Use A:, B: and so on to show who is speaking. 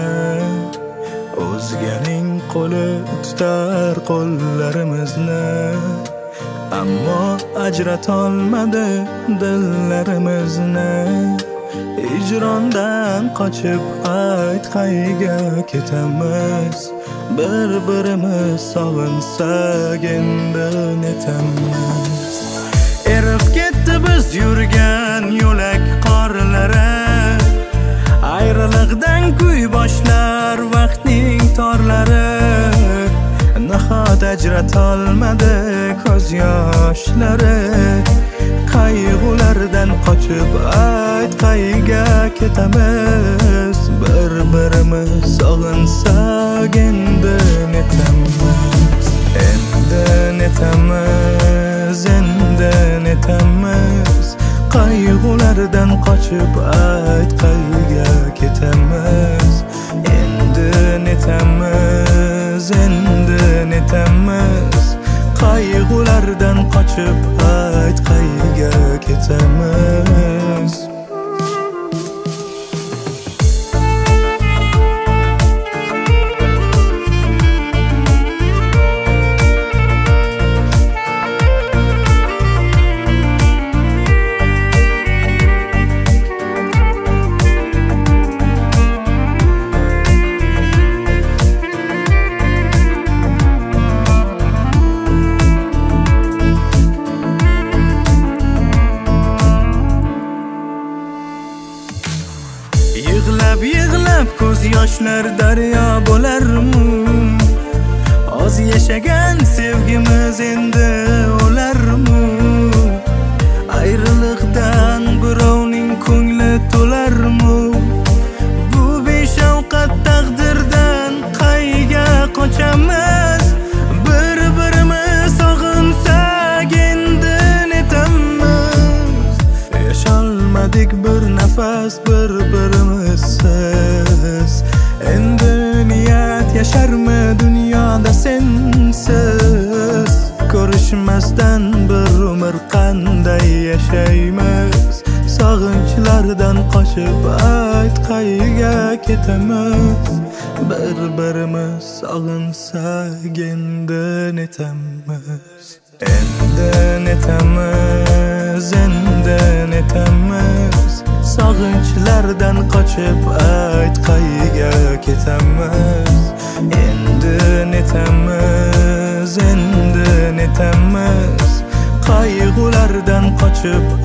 A: o'zganing qo'li tutar qo'llarimizni, ammo ajratolmadi dillarimizni. Hijrondan qochib ayt qayga ketamiz, bir-birimiz sog'insak endi netamiz. Erib ketdi biz yurgan yo'lak qorlari, ayriliqdan kuy boshlar vaqtning torlari. Nahot ajratolmadi ko'z yoshlari, qayg'ulardan qochib ayt qayga ketamiz, bir-birimiz sog'insak endi netamiz. Endi netamiz, endi netamiz, qayg'ulardan qochib ayt qayga ketamiz. Endi netamiz, endi netamiz, qayg'ulardan qochib ayt qayga ketamiz. Yig'lab ko'z yoshlar daryo bo'larmi? Oz yashagan sevgimiz endi o'larmi? Ayriliqdan birovning ko'ngli to'larmi? Bu beshafqat taqdirdan qayga qochamiz, bir-birimiz sog'insak endi netamiz. Yasholmadik bir nafas bir-birimizsiz, endi niyat yasharmi dunyoda sensiz? Ko'rishmasdan bir umr qanday yashaymiz, sog'inchlardan qochib ayt qayga ketamiz, bir-birimiz sog'insak endi netamiz. Endi netamiz, endi netamiz, sog'inchlardan qochib ayt qayga ketamiz. Endi netamiz, endi netamiz, qayg'ulardan qochib